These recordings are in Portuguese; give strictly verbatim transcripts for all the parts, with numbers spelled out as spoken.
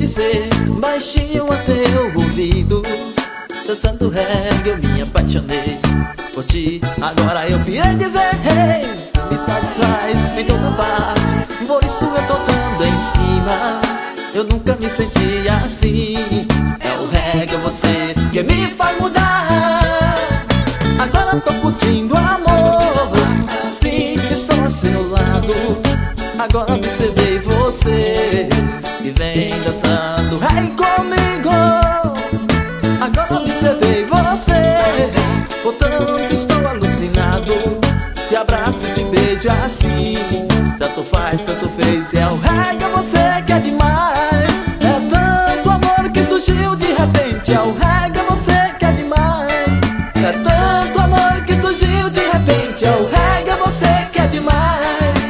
dizer baixinho até o ouvido. Dançando reggae eu me apaixonei por ti. Agora eu pirei de vez. Você me satisfaz em toda parte, por isso eu tô dando em cima. Eu nunca me senti assim. É o reggae, você que me faz mudar. Agora tô curtindo amor, sim, estou a seu lado. Agora observei você e vem dançando reggae comigo. Agora observei você, portanto estou alucinado. Te abraço e te beijo assim, tanto faz, tanto fez. É o reggae, você que é demais. É tanto amor que surgiu de repente. É o reggae, você que é demais. É tanto amor que surgiu de repente. É o reggae, você que é demais.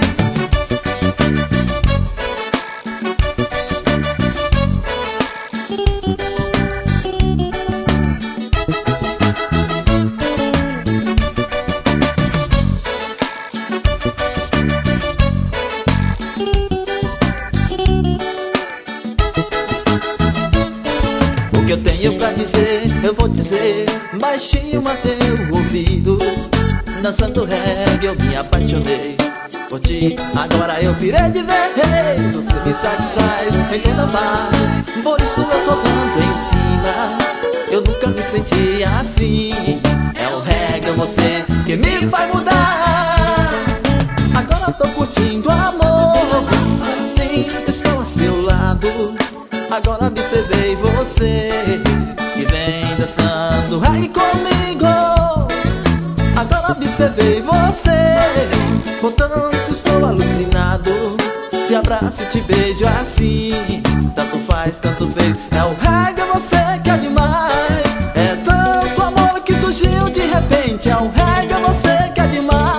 O que eu tenho pra dizer, eu vou dizer baixinho até o ouvido. Dançando reggae eu me apaixonei por ti. Agora eu pirei de vez. Você me satisfaz em toda parte, por isso eu tô dando em cima. Eu nunca me senti assim. É o reggae, você que me faz mudar. Agora tô curtindo amor, sim, estou a seu lado. Agora observei você e vem dançando reggae comigo. Agora observei você, portanto estou alucinado. Te abraço e te beijo assim, tanto faz, tanto fez. É o reggae, você que é demais. É tanto amor que surgiu de repente. É o reggae, você que é demais.